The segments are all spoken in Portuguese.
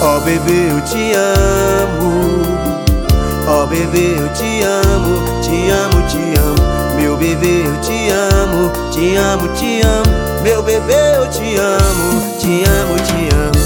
Oh bebê, eu te amo. Oh bebê, eu te amo, te amo, te amo. Meu bebê, eu te amo, te amo, te amo. Meu bebê, eu te amo, te amo, te amo.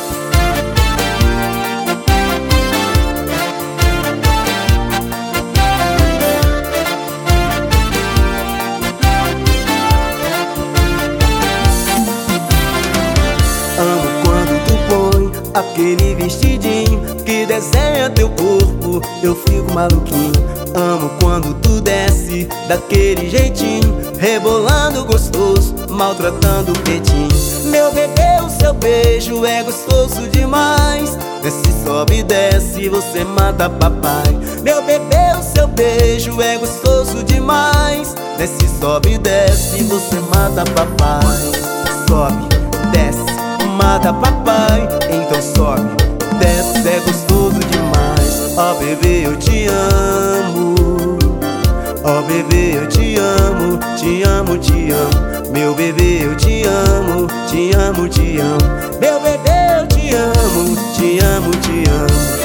Amo quando tu põe aquele vestidinho que desenha teu corpo, eu fico maluquinho. Amo quando tu desce daquele jeitinho, rebolando gostoso, maltratando o peitinho. Meu bebê, o seu beijo é gostoso demais. Desce, sobe, desce, você mata papai. Meu bebê, o seu beijo é gostoso demais. Desce, sobe, desce, você mata papai. Sobe, desce, mata papai, então sobe, desce, é gostoso demais. Oh bebê, eu te amo. Oh bebê, eu te amo, te amo, te amo. Meu bebê, eu te amo, te amo, te amo. Meu bebê, eu te amo, te amo, te amo.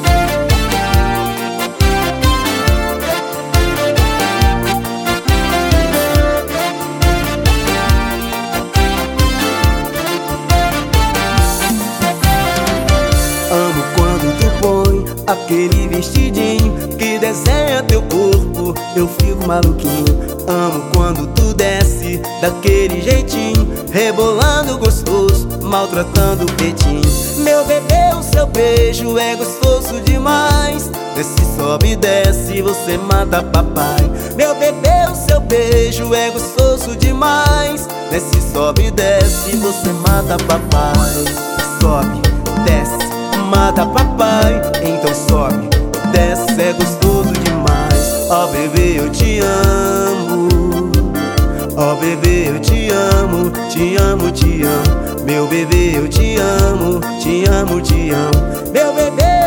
Amo quando tu põe aquele vestidinho que desenha teu corpo, eu fico maluquinho. Amo quando tu desce daquele jeitinho, rebolando gostoso, maltratando o peitinho. Meu bebê, o seu beijo é gostoso demais. Desce, sobe, desce, você mata papai. Meu bebê, o seu beijo é gostoso demais. Desce, sobe, desce, você mata papai. Sobe, desce, mata papai, então sobe, desce, é gostoso demais. Oh bebê, eu te amo. Oh bebê, eu te amo, te amo, te amo. Meu bebê, eu te amo, te amo, te amo. Meu bebê,